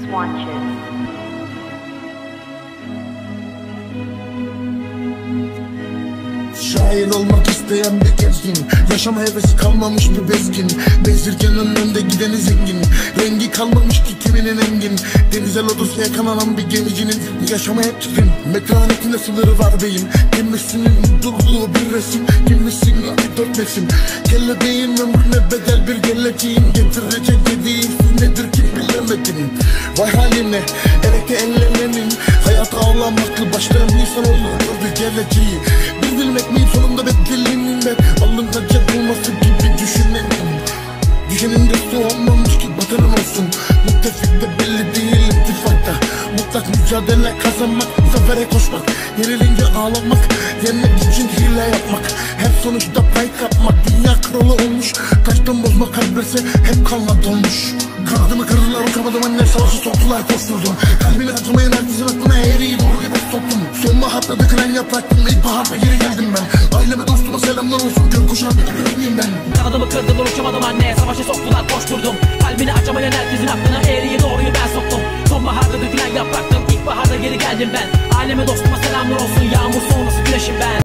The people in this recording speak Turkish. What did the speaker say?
Swatches. Şair olmak isteyen bir gezgin, yaşama hevesi kalmamış bir bezgin. Bezirgenin önünde gideni zengin, rengi kalmamış ki kiminin engin. Denize lodosu yakalanan bir gemicinin yaşama hep tüzün. Metanetinde sınırı var beyin, kimisinin mutluluğu bir resim, kimisinin dört mevsim. Kelebeğin ömrüne bedel bir geleceğin, getirecek dediğin nedir ki bilemedim. Vay haline, ereke ellemenin, hayat ağlamaklı başlayan insan olur bir geleceği. Bir bilmek mi sonunda bedelinin de alnında cep olması gibi düşünelim. Düşenin dostu olmamış ki vatanın olsun. Müttefik de belli değil ittifakta. Mutlak mücadele kazanmak, zafere koşmak, yenilince ağlamak, yenmek için hile yapmak, hep sonuçta pay kapmak. Dünya kralı olmuş, taştan bozma kalbresi hep kanla dolmuş. Kanadımı kırdılar, uçamadım anne, savaşı soktular, koşturdum. Kalbini açamayan herkesin aklına eğriyi doğru gibi soktum. Sonbaharda dökülen yapraktım, ilkbaharda geri geldim ben. Aileme dostuma selamlar olsun, gökkuşağı bir ben. Kanadımı kırdılar, uçamadım anne, savaşa soktular, koşturdum. Kalbini açamayan herkesin aklına eğriyi doğruyu ben soktum. Sonbaharda dökülen yapraktım, ilkbaharda geri geldim ben. Aileme dostuma selamlar olsun, yağmur sonrası güneşim ben.